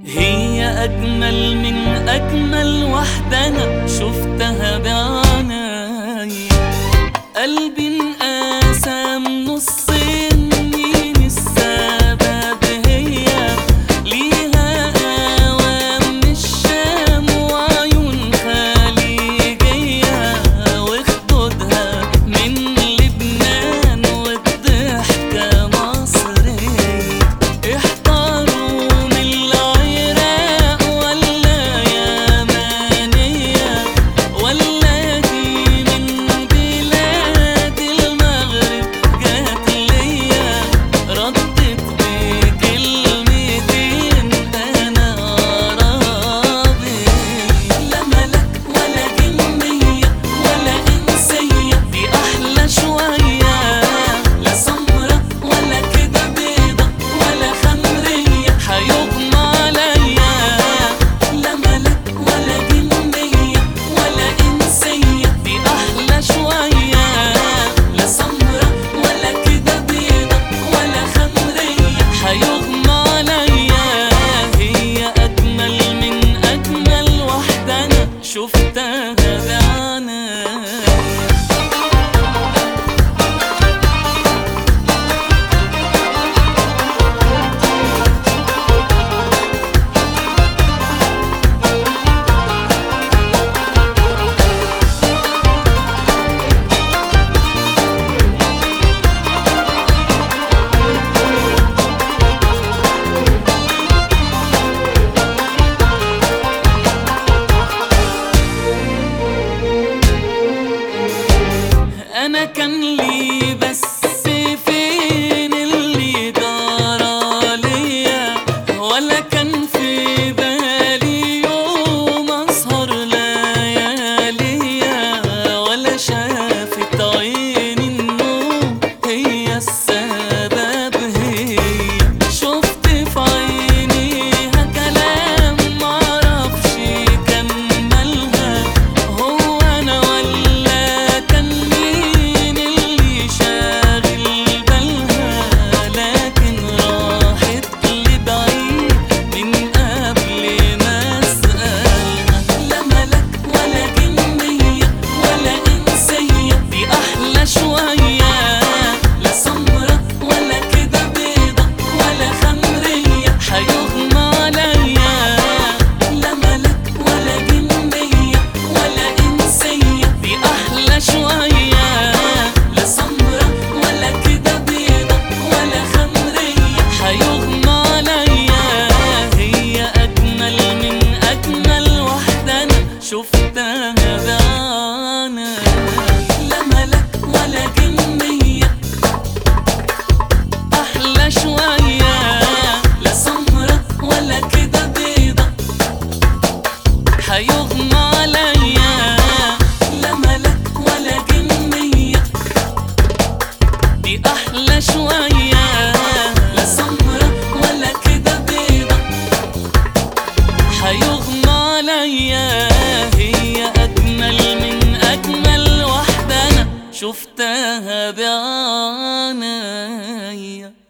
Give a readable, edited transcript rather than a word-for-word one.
هي أجمل من أجمل واحدة أنا شفتها بعناي. قلبي انقسم نصين، مين السبب؟ هي ليها قوام من الشام وعيون خليجية، وخدودها من لبنان والضحكة مصرية. احتاروا من العراق ولا يمانية، ولا دي من بلاد المغرب جات ليا. ردت بكلمتين أنا عربي. لا ملك ولا جنية ولا إنسية، دي أحلى شوية. لا سمرة ولا كده بيضة ولا خمرية، حيغمى عليا. لا ملك ولا جنية ولا إنسية، دي أحلى شوية. لا سمرة ولا كده بيضة ولا خمرية، حيغمى عليا. هي أجمل من أجمل واحدة أنا شفتها بعناي. أنا كان لي بس فين اللي جرى ليا، ولا كان في بالي يوم أسهر لياليا، ولا شافت عيني النوم هي السبب. هي شفت في عينيها كلام معرفش كملها. هو أنا ولا كان مين اللي شاغل بالها؟ لكن راحت لبعيد من قبل ما أسألها. لا ملك ولا جنية ولا إنسية، دي أحلى شوية. لا سمرة ولا كده بيضة ولا خمرية، حيغمى عليا. لا ملك ولا جنية ولا إنسية، دي أحلى شوية. لا سمرة ولا كده بيضة ولا خمرية، حيغمى عليا. هي أجمل من أجمل واحدة أنا شفتها بعناي. لا ملك ولا جنية، أحلى شوية. لا سمرة ولا كده بيضة، حيغمى عليا. لا ملك ولا جنية، دي أحلى شوية. لا سمرة ولا كده بيضة، حيغمى عليا. هي أجمل من أجمل واحدة أنا شفتها بعناي.